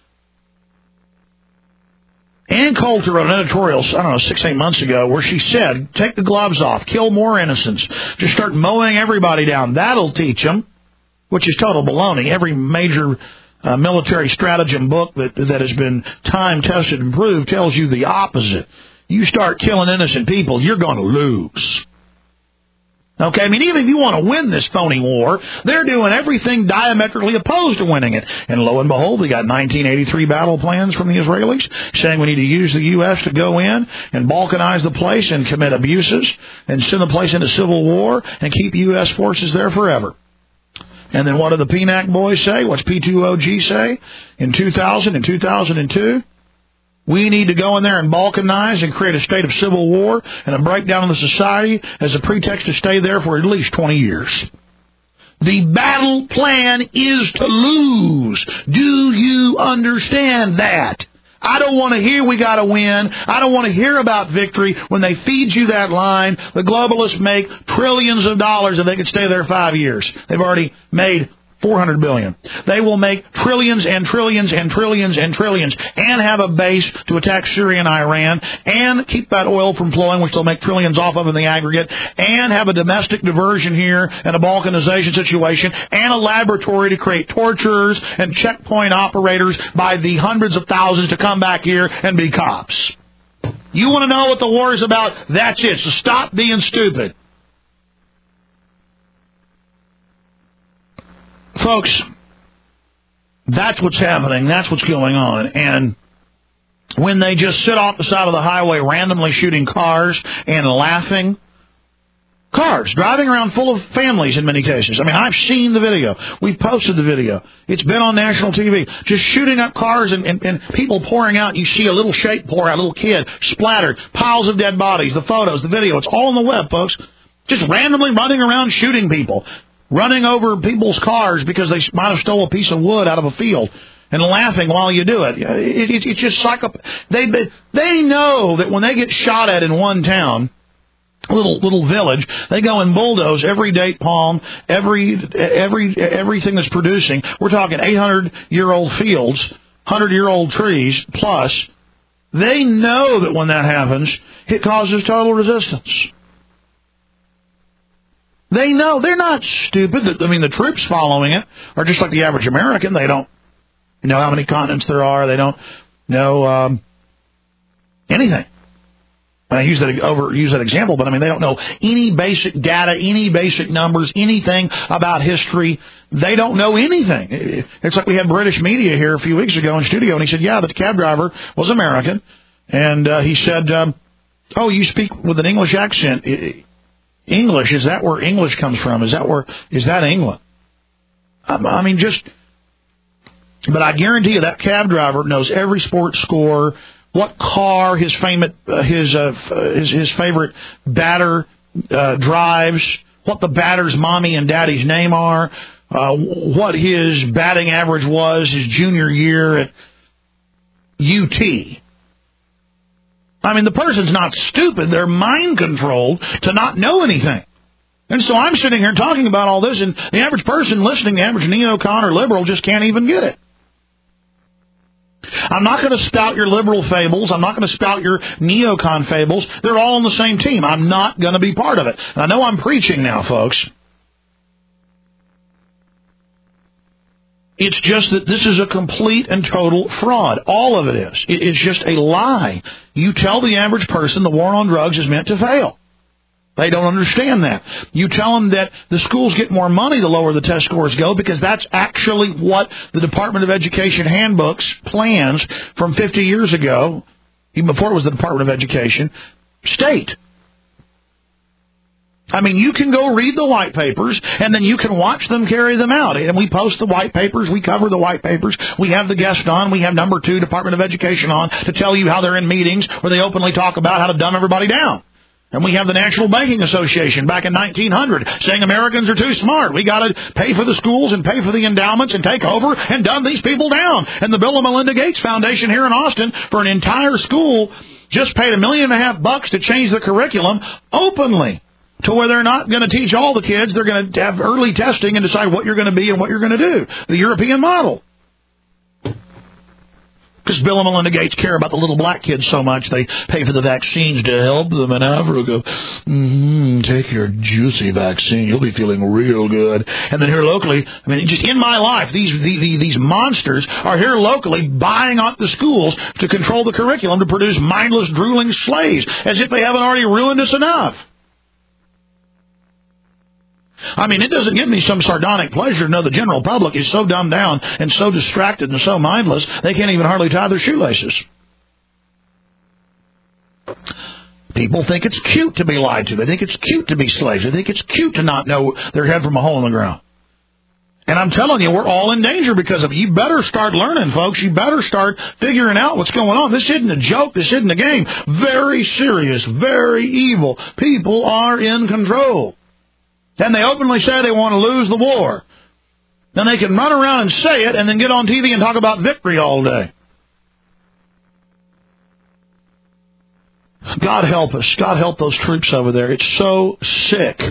Ann Coulter wrote an editorial, I don't know, six, eight months ago, where she said, take the gloves off, kill more innocents, just start mowing everybody down. That'll teach them, which is total baloney. Every major uh, military stratagem book that that has been time-tested and proved tells you the opposite. You start killing innocent people, you're going to lose. Okay, I mean, even if you want to win this phony war, they're doing everything diametrically opposed to winning it. And lo and behold, we got nineteen eighty-three battle plans from the Israelis saying we need to use the U S to go in and balkanize the place and commit abuses and send the place into civil war and keep U S forces there forever. And then what do the P N A C boys say? What's P two O G say? In two thousand and two thousand two? We need to go in there and balkanize and create a state of civil war and a breakdown of the society as a pretext to stay there for at least twenty years. The battle plan is to lose. Do you understand that? I don't want to hear we got to win. I don't want to hear about victory. When they feed you that line, the globalists make trillions of dollars if they could stay there five years. They've already made four hundred billion dollars. They will make trillions and trillions and trillions and trillions and have a base to attack Syria and Iran and keep that oil from flowing, which they'll make trillions off of in the aggregate, and have a domestic diversion here and a balkanization situation and a laboratory to create torturers and checkpoint operators by the hundreds of thousands to come back here and be cops. You want to know what the war is about? That's it. So stop being stupid. Folks, that's what's happening. That's what's going on. And when they just sit off the side of the highway randomly shooting cars and laughing, cars driving around full of families in many cases. I mean, I've seen the video. We posted the video. It's been on national T V. Just shooting up cars and, and, and people pouring out. You see a little shape pour out, a little kid splattered, piles of dead bodies, the photos, the video. It's all on the web, folks. Just randomly running around shooting people. Running over people's cars because they might have stole a piece of wood out of a field and laughing while you do it. it, it it's just psycho. They they know that when they get shot at in one town, little little village, they go and bulldoze every date palm, every every everything that's producing. We're talking eight hundred year old fields, one hundred year old trees plus. They know that when that happens, it causes total resistance. They know. They're not stupid. I mean, the troops following it are just like the average American. They don't know how many continents there are. They don't know um, anything. I use that over use that example, but I mean, they don't know any basic data, any basic numbers, anything about history. They don't know anything. It's like we had British media here a few weeks ago in studio, and he said, yeah, the cab driver was American. And uh, he said, um, oh, you speak with an English accent. English, is that where English comes from? Is that where, is that England? I mean, just, but I guarantee you that cab driver knows every sports score, what car his favorite, uh, his, uh, his, his favorite batter, uh, drives, what the batter's mommy and daddy's name are, uh, what his batting average was his junior year at U T. I mean, the person's not stupid. They're mind-controlled to not know anything. And so I'm sitting here talking about all this, and the average person listening, the average neocon or liberal, just can't even get it. I'm not going to spout your liberal fables. I'm not going to spout your neocon fables. They're all on the same team. I'm not going to be part of it. And I know I'm preaching now, folks. It's just that this is a complete and total fraud. All of it is. It's just a lie. You tell the average person the war on drugs is meant to fail. They don't understand that. You tell them that the schools get more money the lower the test scores go, because that's actually what the Department of Education handbooks plans from fifty years ago, even before it was the Department of Education, state. I mean, you can go read the white papers, and then you can watch them carry them out. And we post the white papers. We cover the white papers. We have the guest on. We have number two, Department of Education, on to tell you how they're in meetings where they openly talk about how to dumb everybody down. And we have the National Banking Association back in nineteen hundred saying Americans are too smart. We got to pay for the schools and pay for the endowments and take over and dumb these people down. And the Bill and Melinda Gates Foundation here in Austin, for an entire school, just paid a million and a half bucks to change the curriculum openly, to where they're not going to teach all the kids. They're going to have early testing and decide what you're going to be and what you're going to do. The European model. Because Bill and Melinda Gates care about the little black kids so much, they pay for the vaccines to help them in Africa. Mm-hmm, take your juicy vaccine. You'll be feeling real good. And then here locally, I mean, just in my life, these the, the, these monsters are here locally buying out the schools to control the curriculum to produce mindless, drooling slaves, as if they haven't already ruined us enough. I mean, it doesn't give me some sardonic pleasure to know the general public is so dumbed down and so distracted and so mindless, they can't even hardly tie their shoelaces. People think it's cute to be lied to. They think it's cute to be slaves. They think it's cute to not know their head from a hole in the ground. And I'm telling you, we're all in danger because of it. You better start learning, folks. You better start figuring out what's going on. This isn't a joke. This isn't a game. Very serious, very evil. People are in control. And they openly say they want to lose the war. Then they can run around and say it and then get on T V and talk about victory all day. God help us. God help those troops over there. It's so sick.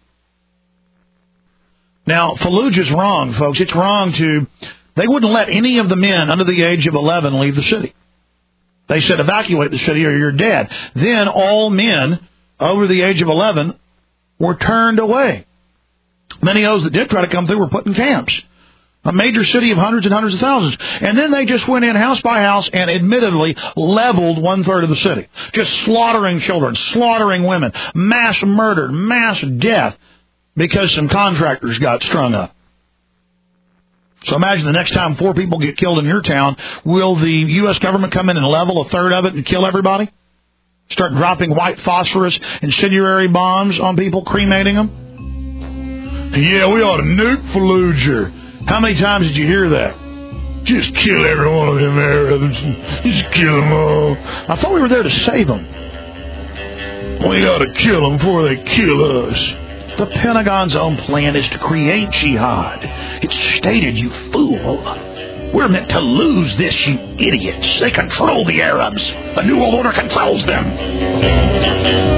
Now, Fallujah's wrong, folks. It's wrong to... They wouldn't let any of the men under the age of eleven leave the city. They said, evacuate the city or you're dead. Then all men over the age of eleven were turned away. Many of those that did try to come through were put in camps. A major city of hundreds and hundreds of thousands. And then they just went in house by house and admittedly leveled one-third of the city. Just slaughtering children, slaughtering women, mass murder, mass death, because some contractors got strung up. So imagine the next time four people get killed in your town, will the U S government come in and level a third of it and kill everybody? Start dropping white phosphorus, incendiary bombs on people, cremating them? Yeah, we ought to nuke Fallujah. How many times did you hear that? Just kill every one of them Arabs. Just kill them all. I thought we were there to save them. We ought to kill them before they kill us. The Pentagon's own plan is to create jihad. It's stated, you fool. We're meant to lose this, you idiots. They control the Arabs. The New World Order controls them.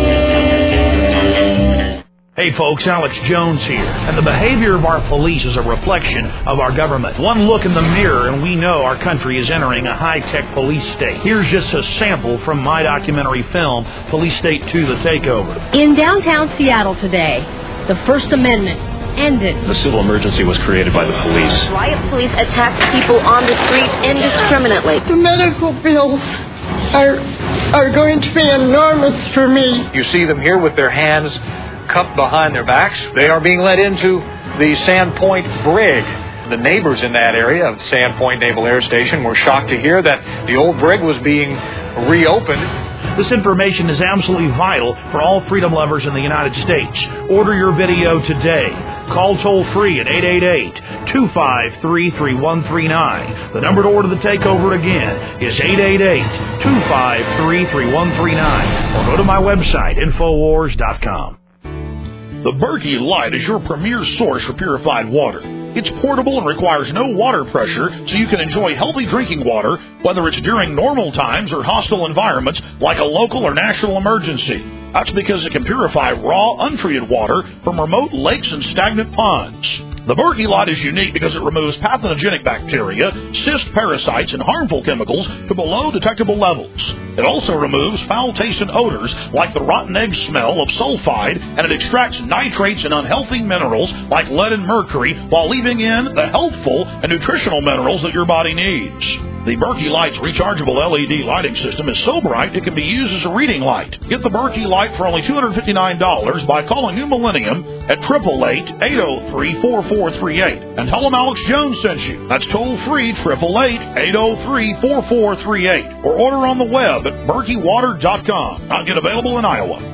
Hey folks, Alex Jones here, and the behavior of our police is a reflection of our government. One look in the mirror and we know our country is entering a high-tech police state. Here's just a sample from my documentary film, Police State two, The Takeover. In downtown Seattle today, the First Amendment ended. The civil emergency was created by the police. Riot police attacked people on the street indiscriminately. The medical bills are, are going to be enormous for me. You see them here with their hands cupped behind their backs. They are being led into the Sandpoint brig. The neighbors in that area of Sandpoint Naval Air Station were shocked to hear that the old brig was being reopened. This information is absolutely vital for all freedom lovers in the United States. Order your video today. Call toll-free at eight eight eight, two five three, three one three nine. The number to order The Takeover again is eight eight eight, two five three, three one three nine. Or go to my website, infowars dot com. The Berkey Light is your premier source for purified water. It's portable and requires no water pressure, so you can enjoy healthy drinking water, whether it's during normal times or hostile environments like a local or national emergency. That's because it can purify raw, untreated water from remote lakes and stagnant ponds. The Berkey Light is unique because it removes pathogenic bacteria, cyst parasites, and harmful chemicals to below detectable levels. It also removes foul-tasting odors like the rotten egg smell of sulfide, and it extracts nitrates and unhealthy minerals like lead and mercury while leaving in the healthful and nutritional minerals that your body needs. The Berkey Light's rechargeable L E D lighting system is so bright it can be used as a reading light. Get the Berkey Light for only two hundred fifty-nine dollars by calling New Millennium at eight eight eight, eight oh three, four four three eight. And tell them Alex Jones sent you. That's toll-free, eight eight eight, eight oh three, four four three eight. Or order on the web at berkey water dot com. Not yet available in Iowa.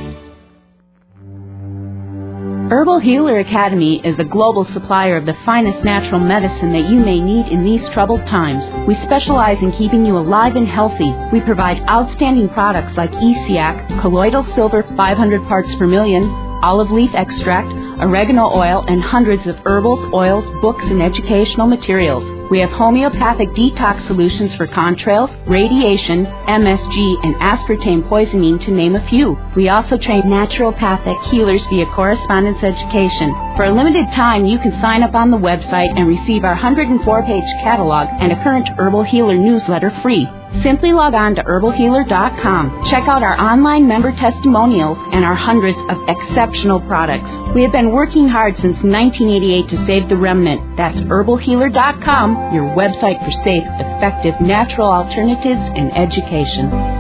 Herbal Healer Academy is a global supplier of the finest natural medicine that you may need in these troubled times. We specialize in keeping you alive and healthy. We provide outstanding products like E C A C, colloidal silver five hundred parts per million, olive leaf extract, oregano oil, and hundreds of herbals, oils, books, and educational materials. We have homeopathic detox solutions for contrails, radiation, M S G, and aspartame poisoning, to name a few. We also train naturopathic healers via correspondence education. For a limited time, you can sign up on the website and receive our one hundred four page catalog and a current Herbal Healer newsletter free. Simply log on to herbal healer dot com. Check out our online member testimonials and our hundreds of exceptional products. We have been working hard since nineteen eighty-eight to save the remnant. That's herbal healer dot com, your website for safe, effective, natural alternatives and education.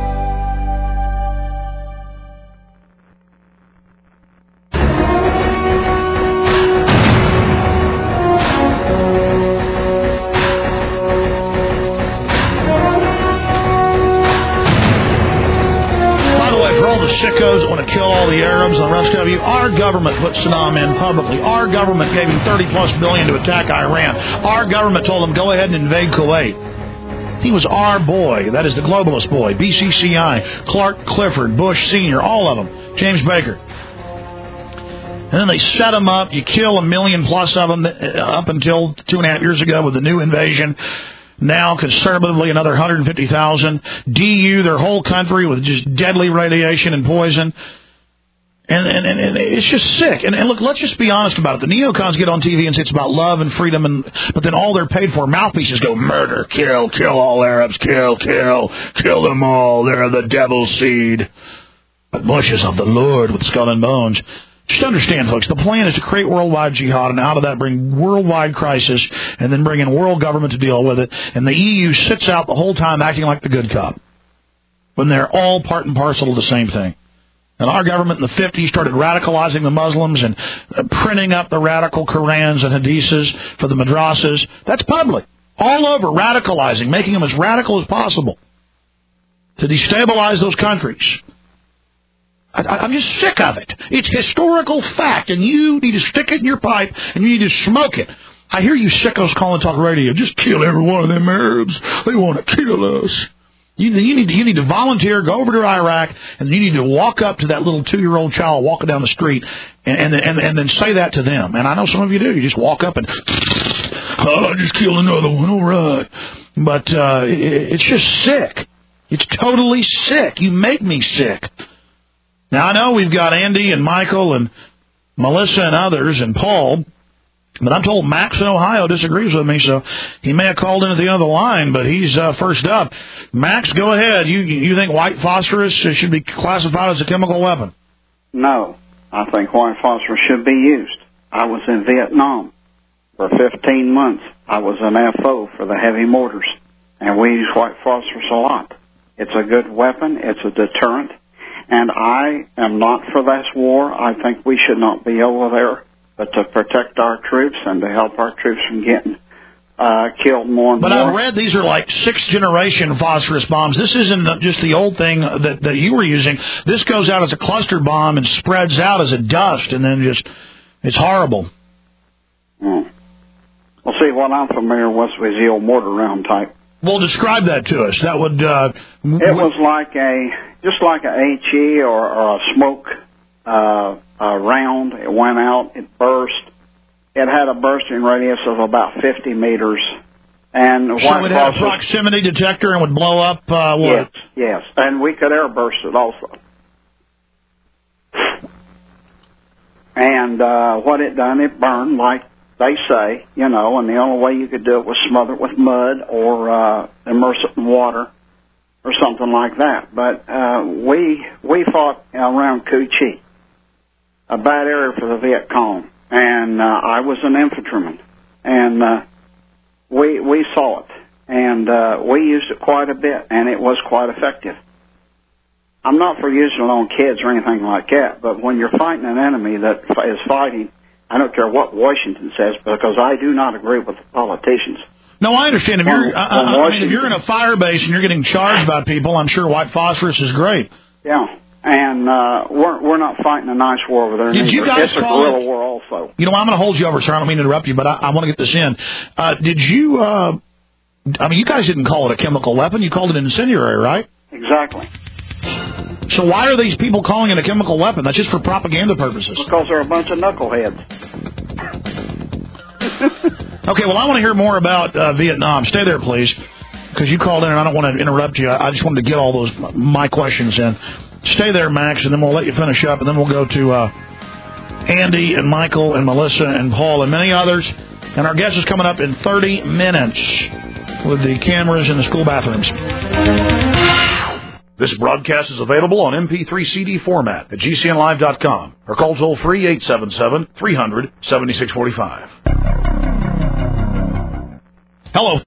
Sickos that want to kill all the Arabs and the rest of you. Our government put Saddam in publicly. Our government gave him thirty plus billion to attack Iran. Our government told him go ahead and invade Kuwait. He was our boy. That is the globalist boy. B C C I, Clark Clifford, Bush Senior, all of them. James Baker. And then they set them up. You kill a million plus of them up until two and a half years ago with the new invasion. Now, conservatively, another one hundred fifty thousand. D U their whole country with just deadly radiation and poison. And, and, and, and it's just sick. And, and look, let's just be honest about it. The neocons get on T V and say it's about love and freedom, and but then all they're paid for mouthpieces go murder, kill, kill all Arabs, kill, kill, kill them all. They're the devil's seed. But Bush is of the Lord with skull and bones. Just understand, folks, the plan is to create worldwide jihad, and out of that bring worldwide crisis, and then bring in world government to deal with it. And the E U sits out the whole time acting like the good cop, when they're all part and parcel of the same thing. And our government in the fifties started radicalizing the Muslims and printing up the radical Qurans and Hadiths for the madrasas. That's public. All over, radicalizing, making them as radical as possible to destabilize those countries. I, I'm just sick of it. It's historical fact, and you need to stick it in your pipe, and you need to smoke it. I hear you sickos calling talk radio. Just kill every one of them Arabs. They want to kill us. You, you need to you need to volunteer, go over to Iraq, and you need to walk up to that little two-year-old child walking down the street, and and, and and then say that to them. And I know some of you do. You just walk up and, oh, I just killed another one. All right. But uh, it, it's just sick. It's totally sick. You make me sick. Now, I know we've got Andy and Michael and Melissa and others and Paul, but I'm told Max in Ohio disagrees with me, so he may have called in at the end of the line, but he's uh, first up. Max, go ahead. You you think white phosphorus should be classified as a chemical weapon? No. I think white phosphorus should be used. I was in Vietnam for fifteen months. I was an F O for the heavy mortars, and we use white phosphorus a lot. It's a good weapon. It's a deterrent. And I am not for this war. I think we should not be over there, but to protect our troops and to help our troops from getting uh, killed more and but more. But I read these are like sixth-generation phosphorus bombs. This isn't just the old thing that, that you were using. This goes out as a cluster bomb and spreads out as a dust, and then just, it's horrible. Hmm. Well, see, what I'm familiar with was the old mortar round type. Well, describe that to us. That would... Uh, it was like a... Just like a H E or, or a smoke uh, a round. It went out, it burst. It had a bursting radius of about fifty meters. And so it had a proximity detector and would blow up uh, what? Yes, yes. And we could airburst it also. And uh, what it done, it burned like they say, you know, and the only way you could do it was smother it with mud or uh, immerse it in water. Or something like that. But uh, we we fought around Cu Chi, a bad area for the Viet Cong, and uh, I was an infantryman, and uh, we we saw it, and uh, we used it quite a bit, and it was quite effective. I'm not for using it on kids or anything like that, but when you're fighting an enemy that is fighting, I don't care what Washington says, because I do not agree with the politicians. No, I understand. If you're, I, I mean, if you're in a fire base and you're getting charged by people, I'm sure white phosphorus is great. Yeah, and uh, we're we're not fighting a nice war over there. Did you guys it's a call guerrilla it, war also. You know, I'm going to hold you over, sir. I don't mean to interrupt you, but I, I want to get this in. Uh, did you? Uh, I mean, you guys didn't call it a chemical weapon. You called it an incendiary, right? Exactly. So why are these people calling it a chemical weapon? That's just for propaganda purposes. Because they're a bunch of knuckleheads. Okay, well, I want to hear more about uh, Vietnam. Stay there, please, because you called in, and I don't want to interrupt you. I just wanted to get all those my questions in. Stay there, Max, and then we'll let you finish up, and then we'll go to uh, Andy and Michael and Melissa and Paul and many others. And our guest is coming up in thirty minutes with the cameras in the school bathrooms. This broadcast is available on M P three C D format at G C N live dot com or call toll-free eight seven seven, three hundred, seventy-six forty-five. Hello.